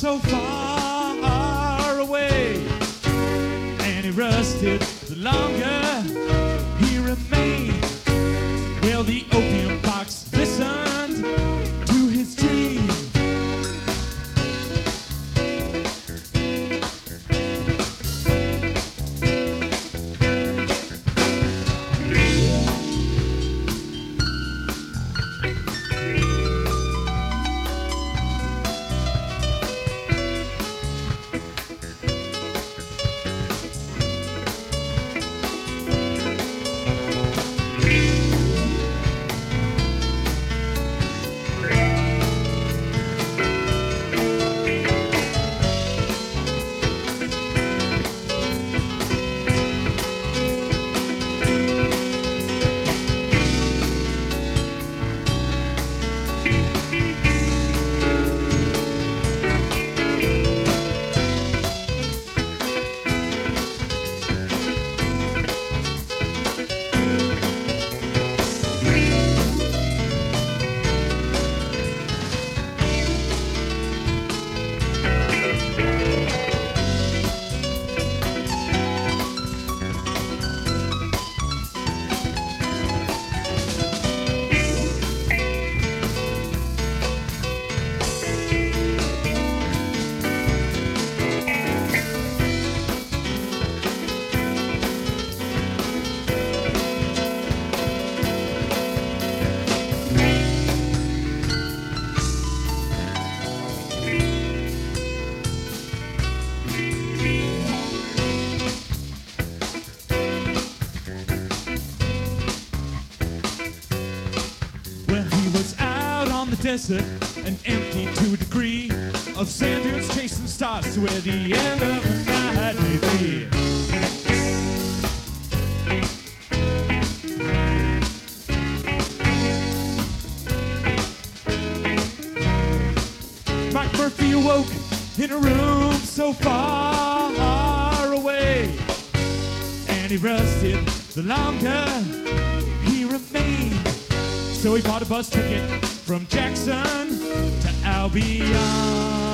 so far away, and he rusted the longer he remained. Well, the opium box listened to his dream. Desert, an empty 2 degree of sand dunes chasing stars to where the end of the night may be. Mike Murphy awoke in a room so far away, and he rusted the longer he remained. So he bought a bus ticket from Jackson to Albion.